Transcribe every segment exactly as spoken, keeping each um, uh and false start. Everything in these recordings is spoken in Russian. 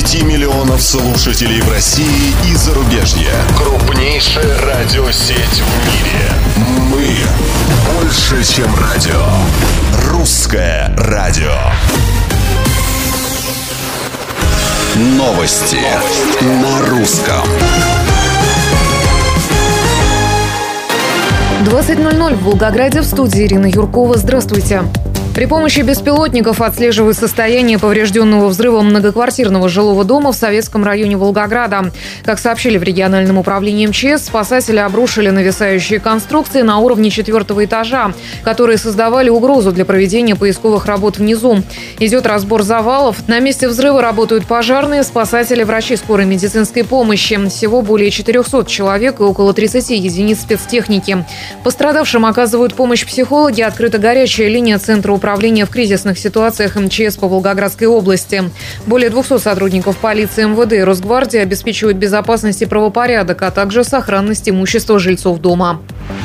девяти миллионов слушателей в России и зарубежье. Крупнейшая радиосеть в мире. Мы больше, чем радио. Русское радио. Новости на русском. двадцать ноль ноль в Волгограде, в студии Ирина Юркова. Здравствуйте. При помощи беспилотников отслеживают состояние поврежденного взрывом многоквартирного жилого дома в Советском районе Волгограда. Как сообщили в региональном управлении МЧС, спасатели обрушили нависающие конструкции на уровне четвертого этажа, которые создавали угрозу для проведения поисковых работ внизу. Идет разбор завалов. На месте взрыва работают пожарные, спасатели, врачи скорой медицинской помощи. Всего более четырехсот человек и около тридцати единиц спецтехники. Пострадавшим оказывают помощь психологи. Открыта горячая линия Центра управления в кризисных ситуациях МЧС по Волгоградской области. Более двухсот сотрудников полиции, МВД и Росгвардии обеспечивают безопасность и правопорядок, а также сохранность имущества жильцов дома.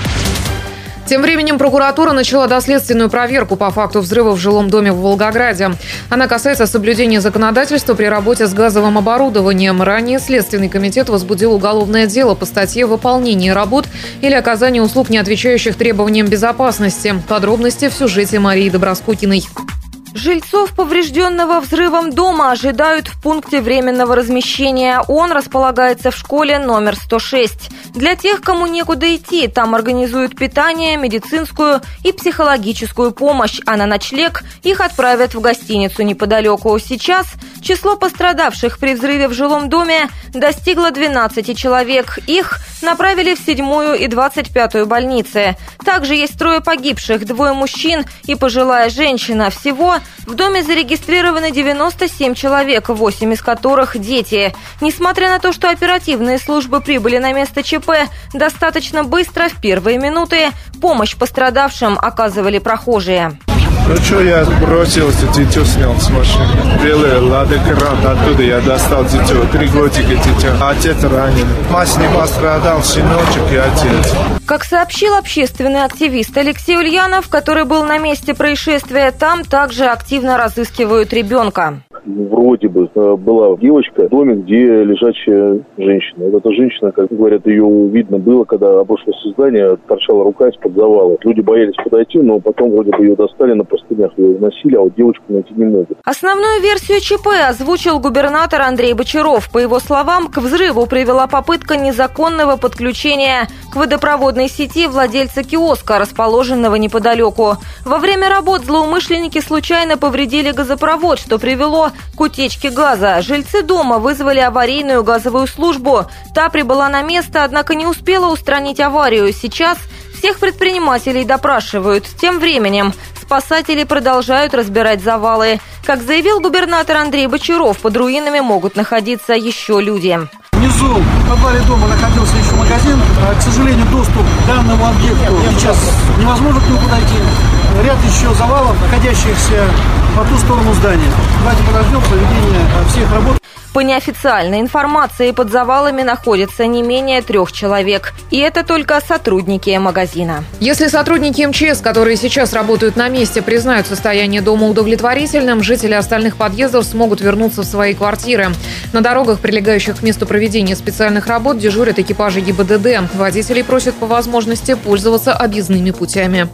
Тем временем прокуратура начала доследственную проверку по факту взрыва в жилом доме в Волгограде. Она касается соблюдения законодательства при работе с газовым оборудованием. Ранее Следственный комитет возбудил уголовное дело по статье «Выполнение работ или оказание услуг, не отвечающих требованиям безопасности». Подробности в сюжете Марии Доброскукиной. Жильцов поврежденного взрывом дома ожидают в пункте временного размещения. Он располагается в школе номер сто шесть. Для тех, кому некуда идти, там организуют питание, медицинскую и психологическую помощь, а на ночлег их отправят в гостиницу неподалеку. Сейчас число пострадавших при взрыве в жилом доме достигло двенадцати человек. Их направили в седьмую и двадцать пятую больницы. Также есть трое погибших, двое мужчин и пожилая женщина. Всего в доме зарегистрированы девяносто семь человек, восемь из которых дети. Несмотря на то, что оперативные службы прибыли на место ЧП достаточно быстро, в первые минуты помощь пострадавшим оказывали прохожие. Ну что, я бросил дитё, снял с машины. Белый Лада Грант, оттуда я достал дитё, три годика дитё. Отец ранен. Мать не пострадал, сыночек и отец. Как сообщил общественный активист Алексей Ульянов, который был на месте происшествия, там также активно разыскивают ребенка. Вроде бы была девочка в доме, где лежачая женщина. Вот эта женщина, как говорят, ее видно было, когда обрушилось здание, торчала рука из-под завала. Люди боялись подойти, но потом вроде бы ее достали на простынях, ее носили, а вот девочку найти не могут. Основную версию ЧП озвучил губернатор Андрей Бочаров. По его словам, к взрыву привела попытка незаконного подключения к водопроводной сети владельца киоска, расположенного неподалеку. Во время работ злоумышленники случайно повредили газопровод, что привело к утечке газа. Жильцы дома вызвали аварийную газовую службу. Та прибыла на место, однако не успела устранить аварию. Сейчас всех предпринимателей допрашивают. Тем временем спасатели продолжают разбирать завалы. Как заявил губернатор Андрей Бочаров, под руинами могут находиться еще люди. Внизу в подвале дома находился еще магазин. К сожалению, доступ к данному объекту сейчас невозможно к нему подойти. Ряд еще завалов, находящихся по ту сторону здания. Давайте подождем проведения всех работ. По неофициальной информации, под завалами находится не менее трех человек. И это только сотрудники магазина. Если сотрудники МЧС, которые сейчас работают на месте, признают состояние дома удовлетворительным, жители остальных подъездов смогут вернуться в свои квартиры. На дорогах, прилегающих к месту проведения специальных работ, дежурят экипажи ГИБДД. Водителей просят по возможности пользоваться объездными путями.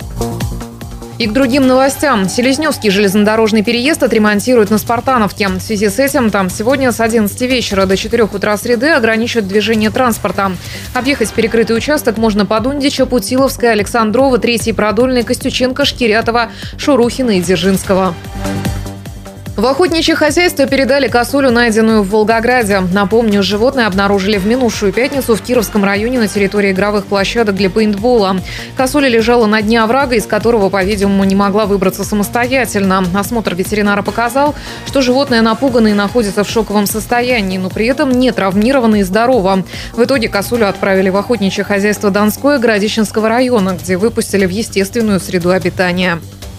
И к другим новостям. Селезневский железнодорожный переезд отремонтируют на Спартановке. В связи с этим там сегодня с одиннадцати вечера до четырёх утра среды ограничат движение транспорта. Объехать перекрытый участок можно по Дундича, Путиловская, Александрова, Третьей Продольной, Костюченко, Шкирятова, Шурухина и Дзержинского. В охотничье хозяйство передали косулю, найденную в Волгограде. Напомню, животное обнаружили в минувшую пятницу в Кировском районе на территории игровых площадок для пейнтбола. Косуля лежала на дне оврага, из которого, по-видимому, не могла выбраться самостоятельно. Осмотр ветеринара показал, что животное напугано и находится в шоковом состоянии, но при этом не травмировано и здорово. В итоге косулю отправили в охотничье хозяйство Донское Городищенского района, где выпустили в естественную среду обитания.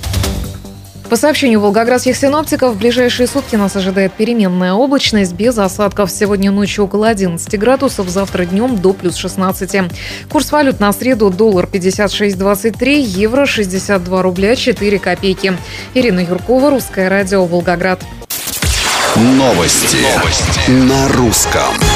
По сообщению волгоградских синоптиков, в ближайшие сутки нас ожидает переменная облачность без осадков. Сегодня ночью около одиннадцати градусов, завтра днем до плюс шестнадцати. Курс валют на среду: доллар пятьдесят шесть двадцать три, евро шестьдесят два рубля четыре копейки. Ирина Юркова, Русское радио, Волгоград. Новости. Новости. На русском.